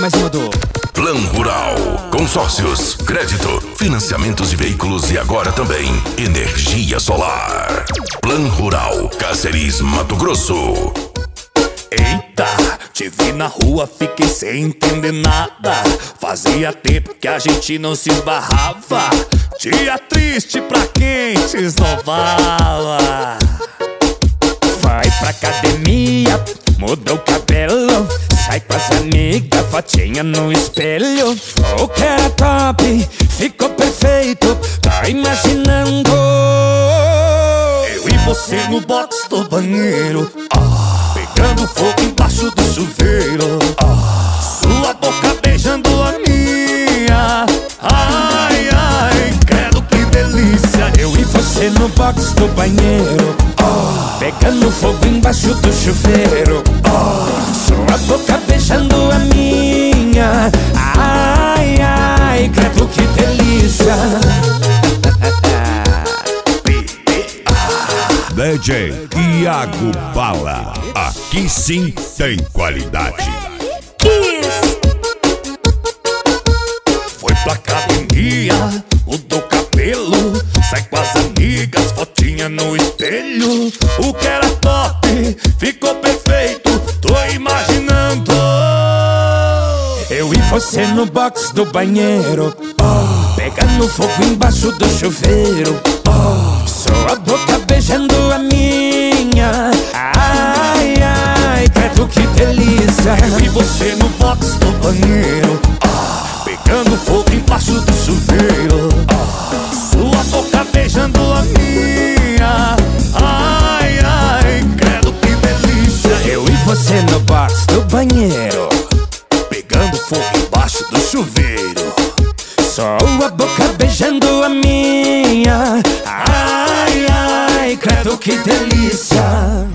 mais uma do Plan Rural, consórcios, crédito, financiamentos de veículos e agora também energia solar. Plan Rural, Cáceres, Mato Grosso. Eita, te vi na rua, fiquei sem entender nada. Fazia tempo que a gente não se esbarrava. Dia triste pra quem se esnovava. Vai pra academia, muda o cabelo, sai com as amigas, fotinha no espelho. O que era top, ficou perfeito, tá imaginando eu e você no box do banheiro, pegando fogo embaixo do chuveiro, sua boca beijando a minha. Ai, ai, credo que delícia. Eu e você no box do banheiro, pegando fogo embaixo do chuveiro, sua boca beijando a minha. Ai, ai, credo que delícia. DJ Iago Bala, aqui sim tem qualidade. Foi pra academia, mudou o cabelo, sai com as amigas, fotinha no espelho. O que era top, ficou perfeito, tô imaginando eu e você no box do banheiro, pegando fogo embaixo do chuveiro, sua boca beijando a minha. Ai, ai, credo que delícia. Eu e você no box do banheiro, pegando fogo embaixo do chuveiro, sua boca beijando a minha. Ai, ai, credo que delícia. Eu e você no box do banheiro, pegando fogo embaixo do chuveiro, sua boca beijando a minha. Ai, ai, credo que delícia.